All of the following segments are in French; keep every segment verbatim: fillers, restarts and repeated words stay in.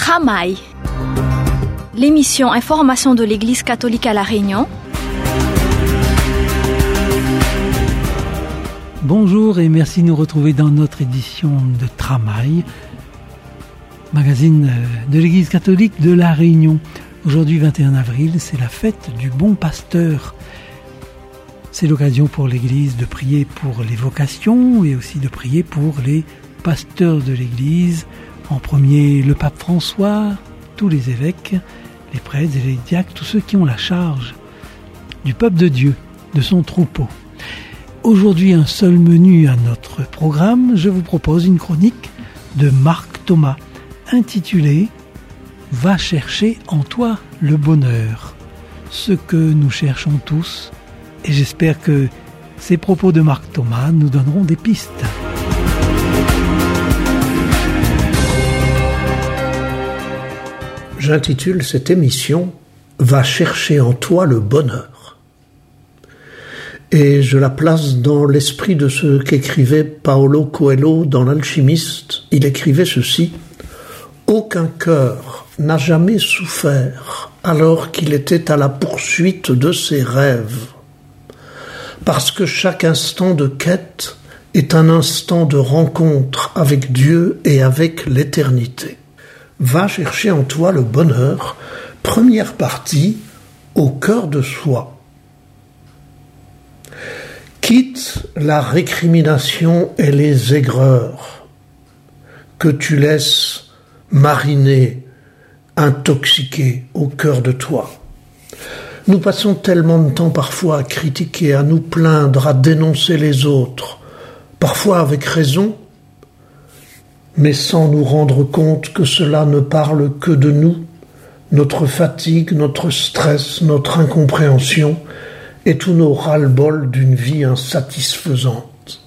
Tramail, l'émission Information de l'Église catholique à La Réunion. Bonjour et merci de nous retrouver dans notre édition de Tramail, magazine de l'Église catholique de La Réunion. Aujourd'hui, vingt et un avril, c'est la fête du bon pasteur. C'est l'occasion pour l'Église de prier pour les vocations et aussi de prier pour les pasteurs de l'Église. En premier, le pape François, tous les évêques, les prêtres et les diacres, tous ceux qui ont la charge du peuple de Dieu, de son troupeau. Aujourd'hui, un seul menu à notre programme. Je vous propose une chronique de Marc Thomas, intitulée « Va chercher en toi le bonheur », ce que nous cherchons tous. Et j'espère que ces propos de Marc Thomas nous donneront des pistes. J'intitule cette émission « Va chercher en toi le bonheur ». Et je la place dans l'esprit de ce qu'écrivait Paolo Coelho dans l'Alchimiste. Il écrivait ceci: « Aucun cœur n'a jamais souffert alors qu'il était à la poursuite de ses rêves, parce que chaque instant de quête est un instant de rencontre avec Dieu et avec l'éternité. Va chercher en toi le bonheur ». Première partie, au cœur de soi. Quitte la récrimination et les aigreurs que tu laisses mariner, intoxiquer au cœur de toi. Nous passons tellement de temps parfois à critiquer, à nous plaindre, à dénoncer les autres, parfois avec raison, mais sans nous rendre compte que cela ne parle que de nous, notre fatigue, notre stress, notre incompréhension et tous nos ras-le-bol d'une vie insatisfaisante.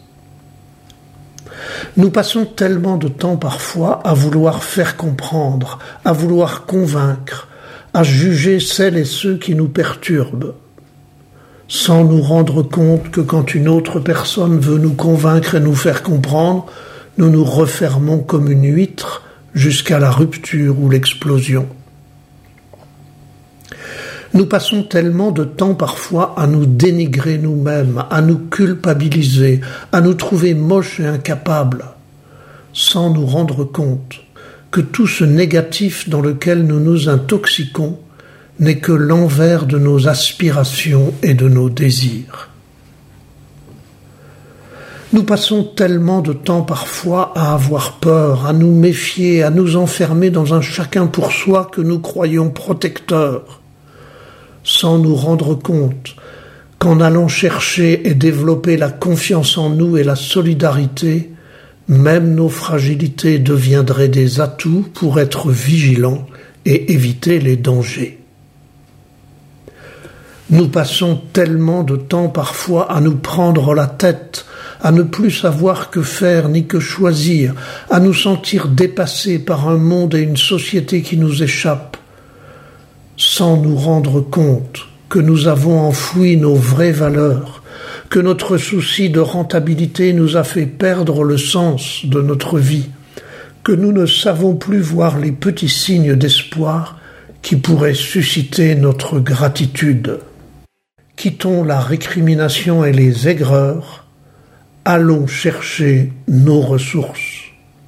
Nous passons tellement de temps parfois à vouloir faire comprendre, à vouloir convaincre, à juger celles et ceux qui nous perturbent, sans nous rendre compte que quand une autre personne veut nous convaincre et nous faire comprendre, nous nous refermons comme une huître jusqu'à la rupture ou l'explosion. Nous passons tellement de temps parfois à nous dénigrer nous-mêmes, à nous culpabiliser, à nous trouver moches et incapables, sans nous rendre compte que tout ce négatif dans lequel nous nous intoxiquons n'est que l'envers de nos aspirations et de nos désirs. Nous passons tellement de temps parfois à avoir peur, à nous méfier, à nous enfermer dans un chacun pour soi que nous croyons protecteur, sans nous rendre compte qu'en allant chercher et développer la confiance en nous et la solidarité, même nos fragilités deviendraient des atouts pour être vigilants et éviter les dangers. Nous passons tellement de temps parfois à nous prendre la tête, à ne plus savoir que faire ni que choisir, à nous sentir dépassés par un monde et une société qui nous échappent, sans nous rendre compte que nous avons enfoui nos vraies valeurs, que notre souci de rentabilité nous a fait perdre le sens de notre vie, que nous ne savons plus voir les petits signes d'espoir qui pourraient susciter notre gratitude. Quittons la récrimination et les aigreurs, allons chercher nos ressources.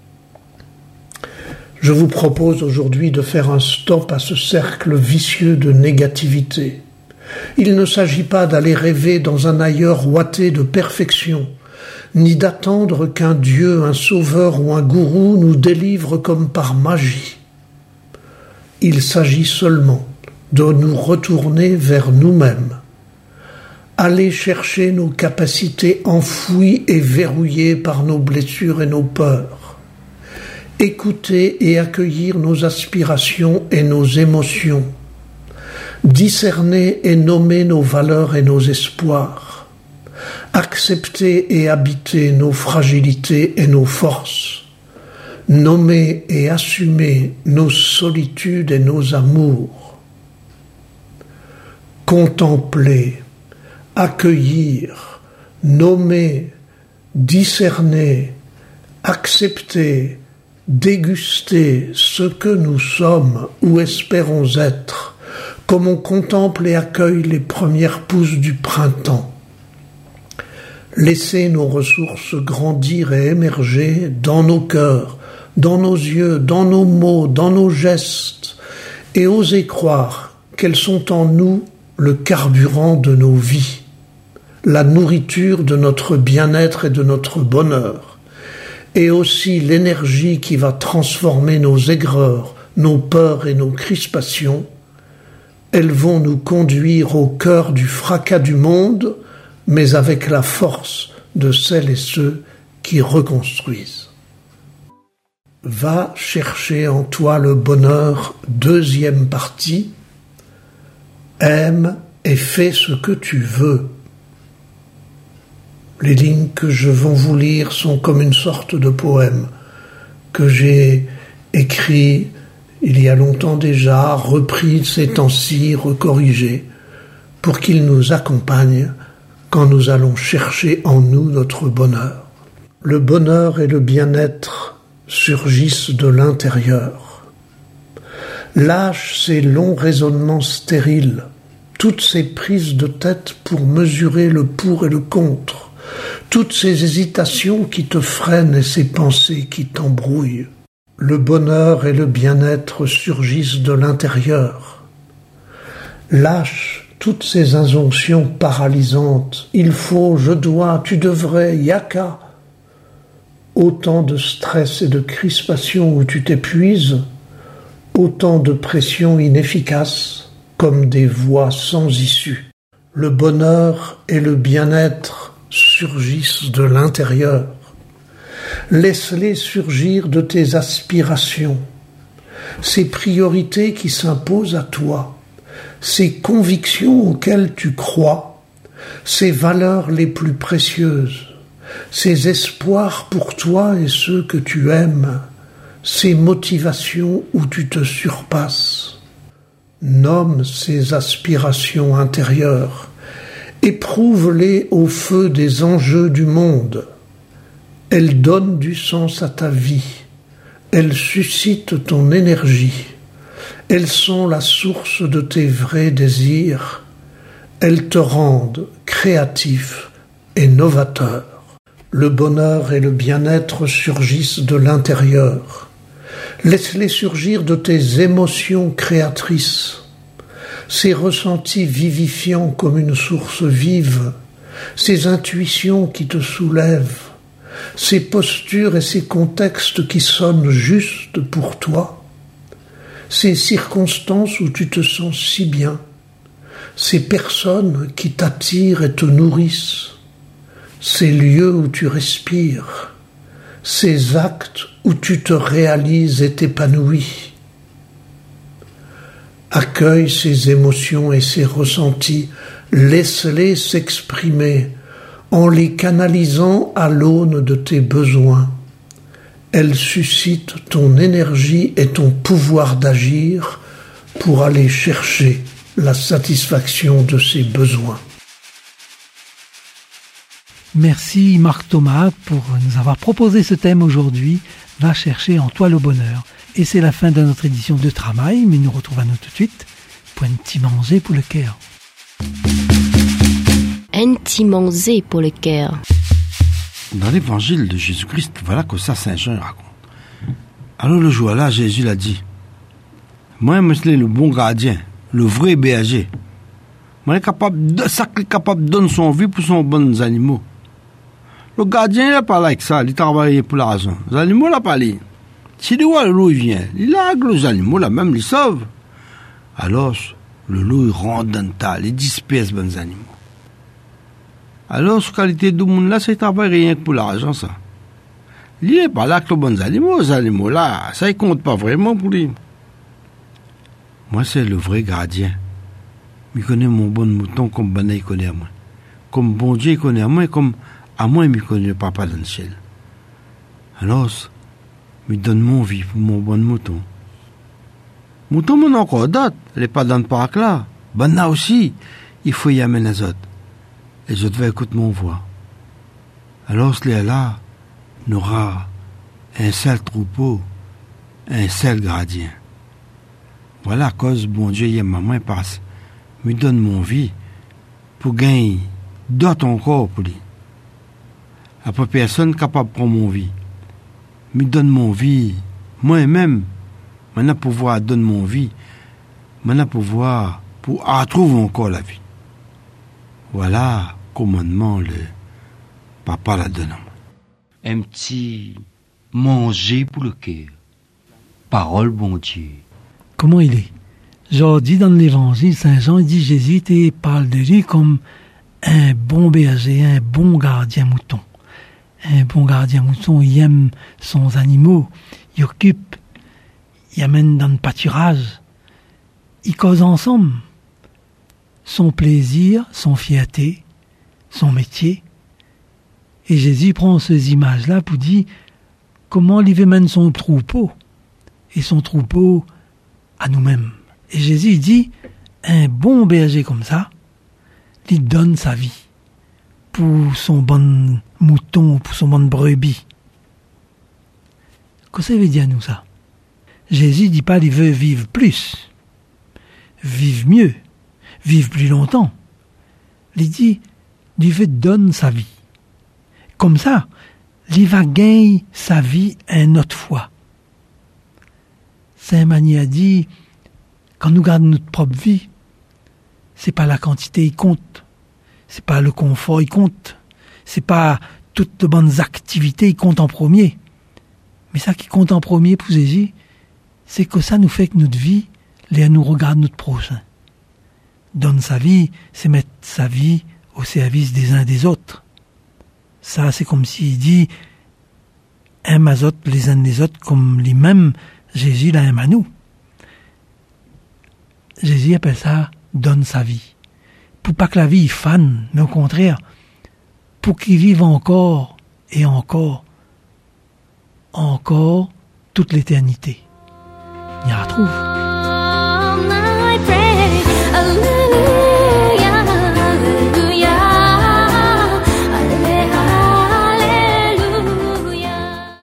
Je vous propose aujourd'hui de faire un stop à ce cercle vicieux de négativité. Il ne s'agit pas d'aller rêver dans un ailleurs ouaté de perfection, ni d'attendre qu'un Dieu, un sauveur ou un gourou nous délivre comme par magie. Il s'agit seulement de nous retourner vers nous-mêmes, aller chercher nos capacités enfouies et verrouillées par nos blessures et nos peurs, écouter et accueillir nos aspirations et nos émotions, discerner et nommer nos valeurs et nos espoirs, accepter et habiter nos fragilités et nos forces, nommer et assumer nos solitudes et nos amours, contempler, accueillir, nommer, discerner, accepter, déguster ce que nous sommes ou espérons être, comme on contemple et accueille les premières pousses du printemps. Laisser nos ressources grandir et émerger dans nos cœurs, dans nos yeux, dans nos mots, dans nos gestes, et oser croire qu'elles sont en nous le carburant de nos vies, la nourriture de notre bien-être et de notre bonheur, et aussi l'énergie qui va transformer nos aigreurs, nos peurs et nos crispations. Elles vont nous conduire au cœur du fracas du monde, mais avec la force de celles et ceux qui reconstruisent. Va chercher en toi le bonheur, deuxième partie. Aime et fais ce que tu veux. Les lignes que je vais vous lire sont comme une sorte de poème que j'ai écrit il y a longtemps déjà, repris ces temps-ci, recorrigé, pour qu'il nous accompagne quand nous allons chercher en nous notre bonheur. Le bonheur et le bien-être surgissent de l'intérieur. Lâche ces longs raisonnements stériles, toutes ces prises de tête pour mesurer le pour et le contre, toutes ces hésitations qui te freinent et ces pensées qui t'embrouillent. Le bonheur et le bien-être surgissent de l'intérieur. Lâche toutes ces injonctions paralysantes. Il faut, je dois, tu devrais, yaka. Autant de stress et de crispation où tu t'épuises, autant de pressions inefficaces comme des voies sans issue. Le bonheur et le bien-être surgissent de l'intérieur. Laisse-les surgir de tes aspirations, ces priorités qui s'imposent à toi, ces convictions auxquelles tu crois, ces valeurs les plus précieuses, ces espoirs pour toi et ceux que tu aimes, ces motivations où tu te surpasses. Nomme ces aspirations intérieures, éprouve-les au feu des enjeux du monde. Elles donnent du sens à ta vie, elles suscitent ton énergie, elles sont la source de tes vrais désirs, elles te rendent créatif et novateur. Le bonheur et le bien-être surgissent de l'intérieur. Laisse-les surgir de tes émotions créatrices, ces ressentis vivifiants comme une source vive, ces intuitions qui te soulèvent, ces postures et ces contextes qui sonnent justes pour toi, ces circonstances où tu te sens si bien, ces personnes qui t'attirent et te nourrissent, ces lieux où tu respires, ces actes où tu te réalises et t'épanouis. Accueille ces émotions et ces ressentis, laisse-les s'exprimer en les canalisant à l'aune de tes besoins. Elles suscitent ton énergie et ton pouvoir d'agir pour aller chercher la satisfaction de ces besoins. Merci Marc Thomas pour nous avoir proposé ce thème aujourd'hui, Va chercher en toi le bonheur. Et c'est la fin de notre édition de Travail, mais nous retrouvons tout de suite pour un petit manger pour le cœur. Un petit manger pour le cœur. Dans l'évangile de Jésus-Christ, voilà que ça Saint Jean raconte. Alors le jour-là, Jésus l'a dit, moi, je suis le bon gardien, le vrai berger. Moi, je suis capable de, ça qui est capable de donner son vie pour son bons animaux. Le gardien, il n'a pas là que ça, il travaille pour la raison. Les animaux, il n'a pas là. Si le roi, le loup, il vient, il a les animaux, là même, il sauve. Alors, le loup, il rentre dans le tas, il disperse les bons animaux. Alors, cette qualité du monde là, c'est travail rien que pour l'argent, ça. Il n'est pas là que les bons animaux, les animaux là, ça ne compte pas vraiment pour lui. Moi, c'est le vrai gardien. Il connaît mon bon mouton comme ben il connaît à moi. Comme bon Dieu il connaît à moi et comme à moi il me connaît papa dans le ciel. Alors, il donne mon vie pour mon bon mouton. Mouton, mon encore d'autres, elle n'est pas dans le parc là. Ben là aussi, il faut y amener les autres. Et je devais écouter mon voix. Alors, ce là, n'aura un seul troupeau un seul gardien. Voilà à cause bon Dieu y maman passe, me donne mon vie pour gagner d'autres encore pour lui. Après personne capable de prendre mon vie, me donne mon vie moi-même, maintenant pouvoir donner mon vie, maintenant pouvoir pour retrouver encore la vie. Voilà commandement le papa la donne. Un petit manger pour le cœur. Parole bon Dieu. Comment il est? Genre dit dans l'évangile, Saint Jean il dit Jésus et parle de lui comme un bon berger, un bon gardien mouton. Un bon gardien mouton, il aime son animaux, il occupe, il amène dans le pâturage, il cause ensemble. Son plaisir, son fierté, son métier. Et Jésus prend ces images-là pour dire comment il mène son troupeau, et son troupeau à nous-mêmes. Et Jésus dit, un bon berger comme ça, il donne sa vie pour son bon mouton, pour son bon brebis. Qu'est-ce que ça veut dire nous ça? Jésus dit pas qu'il veut vivre plus, vivre mieux, vivre plus longtemps. Il dit, il veut donner sa vie. Comme ça, il va gagner sa vie une autre fois. Saint Magny a dit, quand nous gardons notre propre vie, c'est pas la quantité qui compte, c'est pas le confort qui compte, c'est pas toutes les bonnes activités qui comptent en premier. Mais ça qui compte en premier pour Jésus, c'est que ça nous fait que notre vie, là, nous regarde notre prochain. Donne sa vie, c'est mettre sa vie au service des uns des autres. Ça, c'est comme s'il dit, aime à autres les uns des autres comme les mêmes, Jésus la aime à nous. Jésus appelle ça donne sa vie. Pour pas que la vie fane, mais au contraire, pour qu'il vive encore et encore, encore toute l'éternité. Il y a retrouve.